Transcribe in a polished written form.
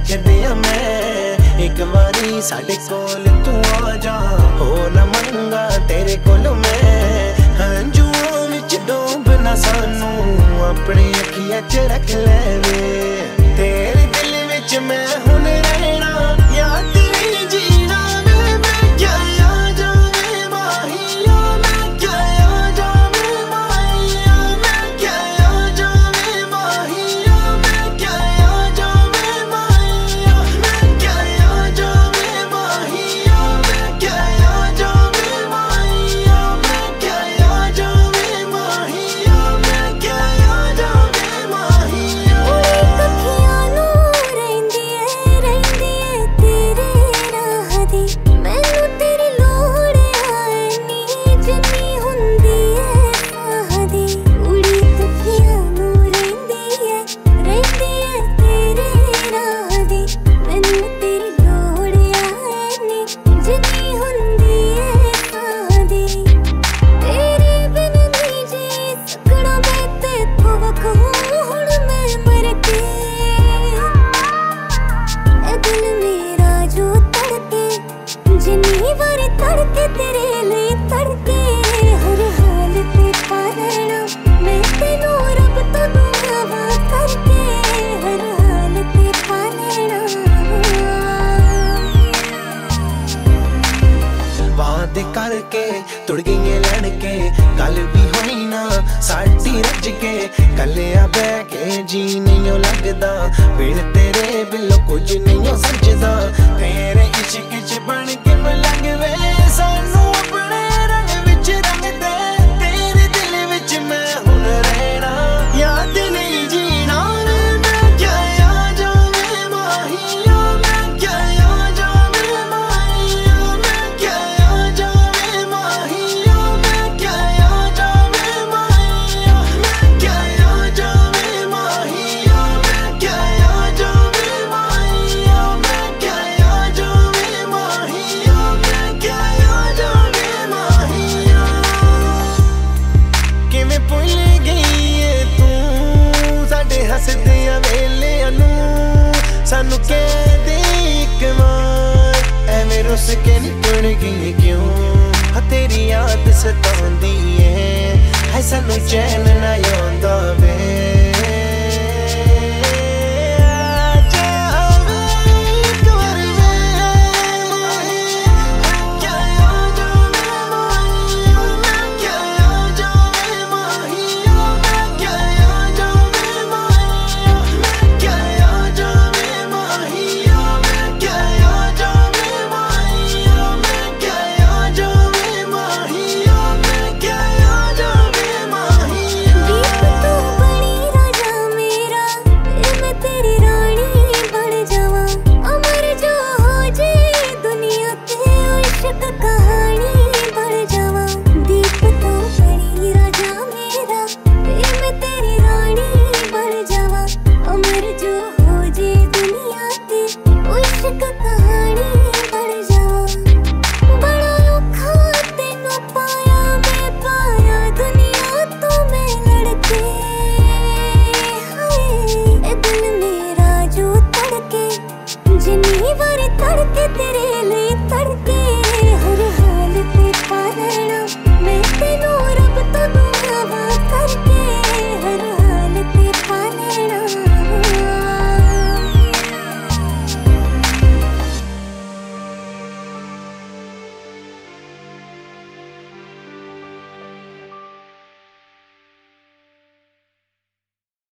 तकदे मैं एक बारी साडे कोल तू आ जा, हो ना मंगा तेरे कोल मैं। हंजुआं विच डूब ना सानू अपनी अखियां च रख ले वे, तेरे दिल विच मैं हुण रहना या तेरी जीना वे। मैं क्या आ जावे माहिया, मैं क्या आ जावे माहिया, मैं क्या आ जावे माहिया, मैं क्या आ जावे माहिया, मैं क्या आ जावे माहिया, मैं क्या आ जावे माहिया, मैं क्या आ जावे माहिया, मैं क्या आ जावे माहिया। अखियां नू रहिंदी है तेरे राह दी, मैनू तेरी लोड़ आए नी जिन्नी हुंदी है साह दी। उड़ी अखियां नू रहिंदी है तेरे राह दी, मैनू तेरी लोड़ आए नी जिन्नी हुंदी है साह दी। तेरे बिन नहीं जी सकना मैं तेथों वखूं हुण मैं मर के। ए दिल मेरा जो तड़के जिन्नी वारी तड़के तेरे लिए तड़के, हर हाल ते पा लेना मैं तेनू रब तो दुआवा करके, हर हाल ते पा लेना। वादे करके तुड़ गई लड़के गल भी होई ना साडी रज के, कलिया बह के जी नहीं लगदा बिन तेरे बिलो कुछ नहीं सजदा। तेरे इश्क च बन के मलंग वे सानू अपने रंग विच रंग दे, तेरे दिल विच मैं हुण रहना याद नहीं जीना वे। मैं क्या आ जावे माहिया, मैं क्या आ जावे माहिया, मैं क्या आ जावे माहिया, मैं क्या आ जावे माहिया, मैं क्या आ जावे माहिया, मैं क्या आ जावे माहिया, मैं क्या आ जावे माहिया, मैं क्या आ जावे माहिया। किवें भुल गई है तू साडे हसदियां वेलियां नू, सानू कह दे इक बार एवें रुस के निकल गई क्यों। हाँ तेरी याद सतांदी है सानू चैन ना आंदा वे। जिन्नी वारी तड़के